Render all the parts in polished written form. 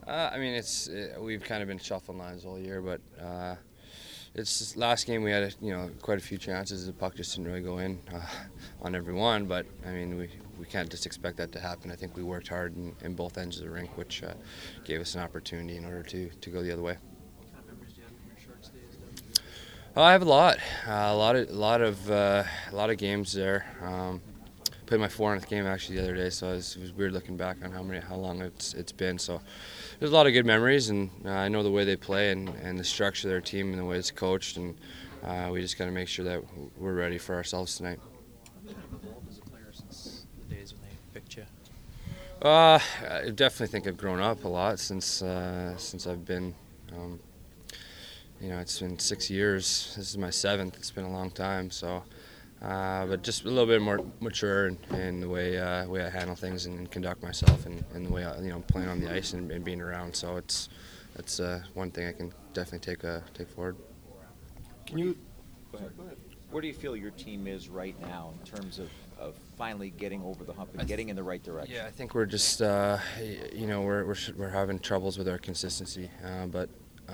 I mean, we've kind of been shuffling lines all year, but it's just last game we had quite a few chances. The puck just didn't really go in on every one, but I mean we can't just expect that to happen. I think we worked hard in both ends of the rink, which gave us an opportunity in order to go the other way. What kind of memories do you have from your Sharks days there? I have a lot of games there. Played my 400th game actually the other day, so it was weird looking back on how long it's been. So there's a lot of good memories, and I know the way they play and the structure of their team and the way it's coached, and we just got to make sure that we're ready for ourselves tonight. Have you kind of evolved as a player since the days when they picked you? I definitely think I've grown up a lot since I've been. It's been 6 years. This is my seventh. It's been a long time. So, but just a little bit more mature in the way I handle things and conduct myself, and the way playing on the ice and being around. So that's one thing I can definitely take forward. Can you go ahead? Where do you feel your team is right now in terms of finally getting over the hump and getting in the right direction? Yeah, I think we're just we're having troubles with our consistency, but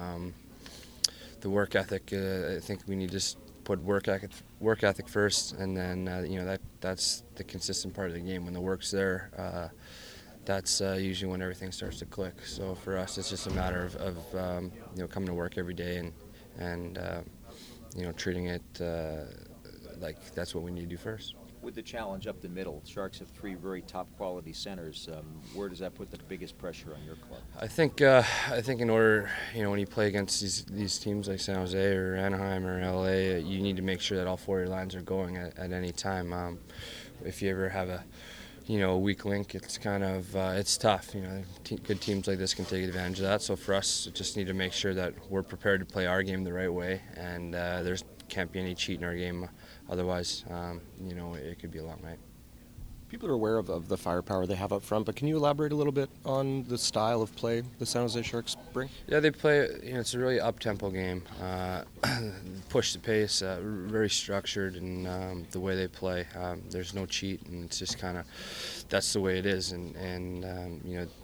the work ethic. I think we need to just put work ethic first, and then that's the consistent part of the game. When the work's there, that's usually when everything starts to click. So for us, it's just a matter of coming to work every day and treating it like that's what we need to do first. With the challenge up the middle, Sharks have three very top quality centers. Where does that put the biggest pressure on your club? I think in order, when you play against these teams like San Jose or Anaheim or LA, you need to make sure that all four of your lines are going at any time. If you ever have a weak link, it's kind of it's tough. Good teams like this can take advantage of that. So for us, just need to make sure that we're prepared to play our game the right way, and there's can't be any cheat in our game. Otherwise, it could be a long night. People are aware of the firepower they have up front, but can you elaborate a little bit on the style of play the San Jose Sharks bring? Yeah, they play. It's a really up-tempo game. Push the pace, very structured, and the way they play. There's no cheat, and it's just kind of that's the way it is. And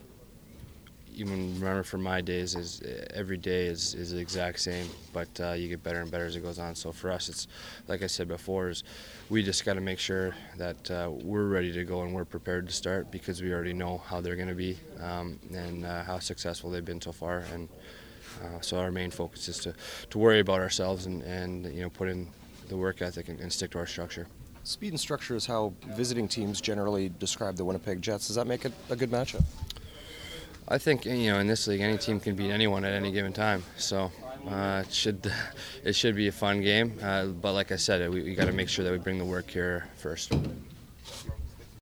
even remember from my days is every day is the exact same, but you get better and better as it goes on. So for us, it's like I said before, is we just got to make sure that we're ready to go and we're prepared to start because we already know how they're going to be and how successful they've been so far. And so our main focus is to worry about ourselves and put in the work ethic and stick to our structure. Speed and structure is how visiting teams generally describe the Winnipeg Jets. Does that make it a good matchup? I think in this league, any team can beat anyone at any given time. So it should be a fun game. But like I said, we got to make sure that we bring the work here first.